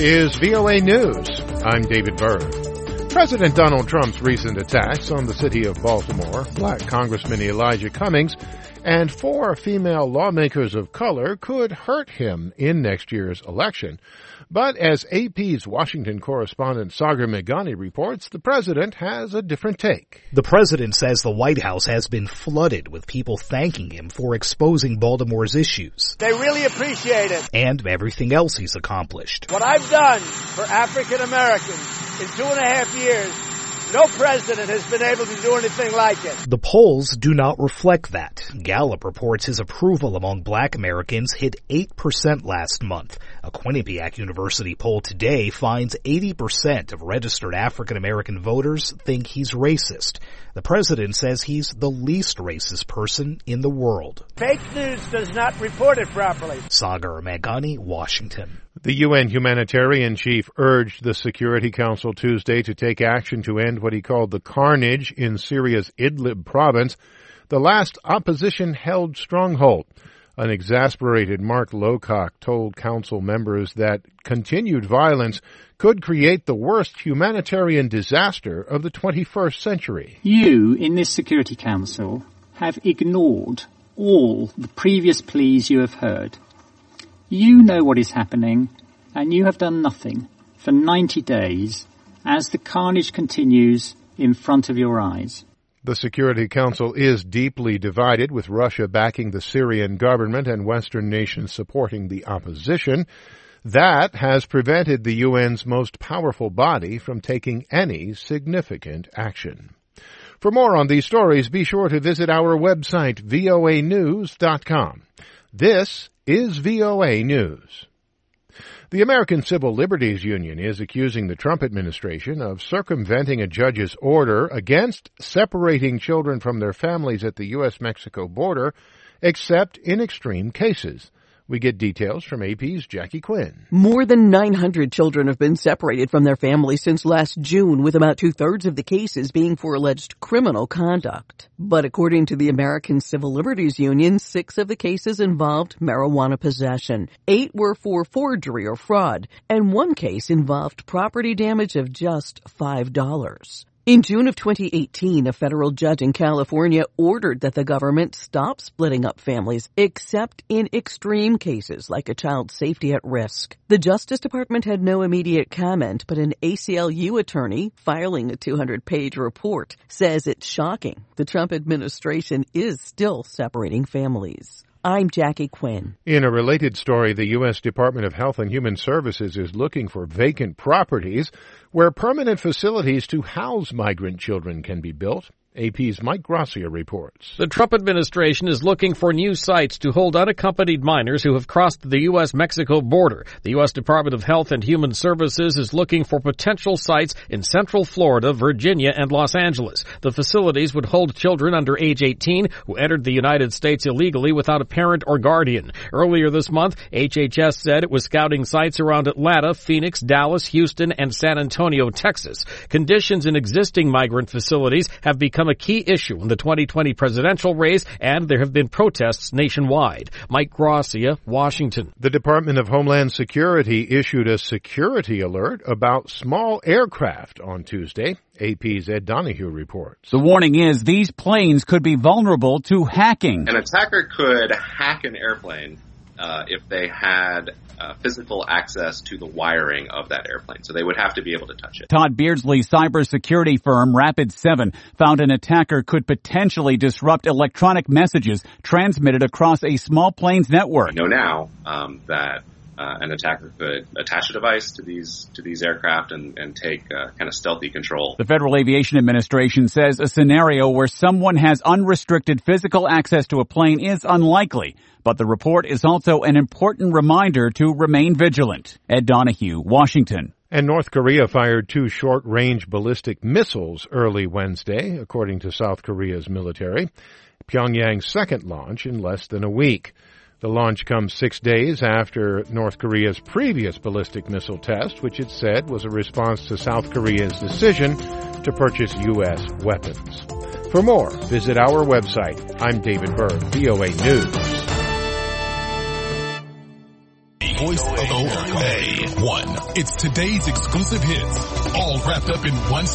Is VOA News. I'm David Byrd. President Donald Trump's recent attacks on the city of Baltimore, Black Congressman Elijah Cummings, and 4 female lawmakers of color could hurt him in next year's election. But as AP's Washington correspondent Sagar Meghani reports, the president has a different take. The president says the White House has been flooded with people thanking him for exposing Baltimore's issues. They really appreciate it. And everything else he's accomplished. What I've done for African Americans in 2.5 years, no president has been able to do anything like it. The polls do not reflect that. Gallup reports his approval among Black Americans hit 8% last month. A Quinnipiac University poll today finds 80% of registered African American voters think he's racist. The president says he's the least racist person in the world. Fake news does not report it properly. Sagar Meghani, Washington. The UN humanitarian chief urged the Security Council Tuesday to take action to end what he called the carnage in Syria's Idlib province, the last opposition-held stronghold. An exasperated Mark Lowcock told council members that continued violence could create the worst humanitarian disaster of the 21st century. You, in this Security Council, have ignored all the previous pleas you have heard. You know what is happening, and you have done nothing for 90 days as the carnage continues in front of your eyes. The Security Council is deeply divided, with Russia backing the Syrian government and Western nations supporting the opposition. That has prevented the UN's most powerful body from taking any significant action. For more on these stories, be sure to visit our website, voanews.com. This is VOA News. The American Civil Liberties Union is accusing the Trump administration of circumventing a judge's order against separating children from their families at the U.S.-Mexico border, except in extreme cases. We get details from AP's Jackie Quinn. More than 900 children have been separated from their families since last June, with about 2/3 of the cases being for alleged criminal conduct. But according to the American Civil Liberties Union, 6 of the cases involved marijuana possession, 8 were for forgery or fraud, and 1 case involved property damage of just $5. In June of 2018, a federal judge in California ordered that the government stop splitting up families, except in extreme cases like a child's safety at risk. The Justice Department had no immediate comment, but an ACLU attorney filing a 200-page report says it's shocking the Trump administration is still separating families. I'm Jackie Quinn. In a related story, the U.S. Department of Health and Human Services is looking for vacant properties where permanent facilities to house migrant children can be built. AP's Mike Gracia reports. The Trump administration is looking for new sites to hold unaccompanied minors who have crossed the U.S.-Mexico border. The U.S. Department of Health and Human Services is looking for potential sites in Central Florida, Virginia, and Los Angeles. The facilities would hold children under age 18 who entered the United States illegally without a parent or guardian. Earlier this month, HHS said it was scouting sites around Atlanta, Phoenix, Dallas, Houston, and San Antonio, Texas. Conditions in existing migrant facilities have become a key issue in the 2020 presidential race, and there have been protests nationwide. Mike Gracia, Washington. The Department of Homeland Security issued a security alert about small aircraft on Tuesday. AP's Ed Donahue reports. The warning is these planes could be vulnerable to hacking. An attacker could hack an airplane if they had physical access to the wiring of that airplane. So they would have to be able to touch it. Todd Beardsley's cybersecurity firm Rapid7 found an attacker could potentially disrupt electronic messages transmitted across a small plane's network. We know now that an attacker could attach a device to these aircraft and take kind of stealthy control. The Federal Aviation Administration says a scenario where someone has unrestricted physical access to a plane is unlikely, but the report is also an important reminder to remain vigilant. Ed Donahue, Washington. And North Korea fired 2 short-range ballistic missiles early Wednesday, according to South Korea's military. Pyongyang's second launch in less than a week. The launch comes 6 days after North Korea's previous ballistic missile test, which it said was a response to South Korea's decision to purchase U.S. weapons. For more, visit our website. I'm David Byrd, VOA News. voice of America. A1. It's today's exclusive hits, all wrapped up in one